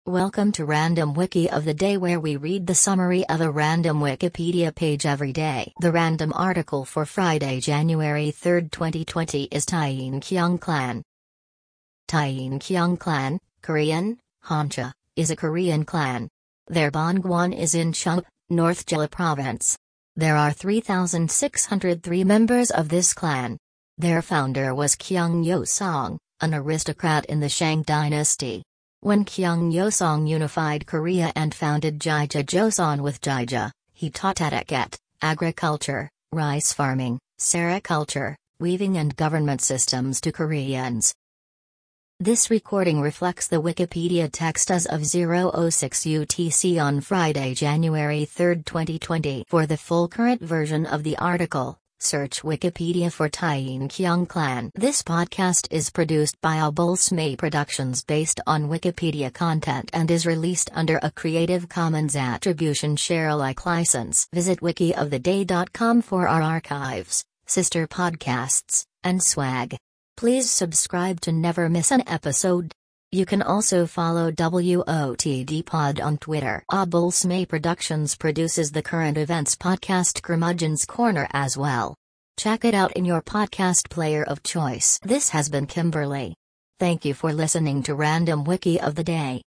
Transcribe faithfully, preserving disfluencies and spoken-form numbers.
Welcome to Random Wiki of the Day, where we read the summary of a random Wikipedia page every day. The random article for Friday, January third, twenty twenty is Taein Kyung Clan. Taein Kyung Clan, Korean, Hancha, is a Korean clan. Their Bangwon is in Cheongp, North Jeolla Province. There are three thousand six hundred three members of this clan. Their founder was Kyung Yo-song, an aristocrat in the Shang dynasty. When Kyung Yo-song unified Korea and founded Jija Joseon with Jija, he taught etiquette, agriculture, rice farming, sericulture, weaving and government systems to Koreans. This recording reflects the Wikipedia text as of zero oh six U T C on Friday, January third, twenty twenty. For the full current version of the article, search Wikipedia for Taein Kyung Clan. This podcast is produced by Abulsmay Productions based on Wikipedia content and is released under a Creative Commons Attribution Share Alike license. Visit wiki of the day dot com for our archives, sister podcasts, and swag. Please subscribe to never miss an episode. You can also follow W O T D Pod on Twitter. Abulsmay Productions produces the current events podcast Curmudgeon's Corner as well. Check it out in your podcast player of choice. This has been Kimberly. Thank you for listening to Random Wiki of the Day.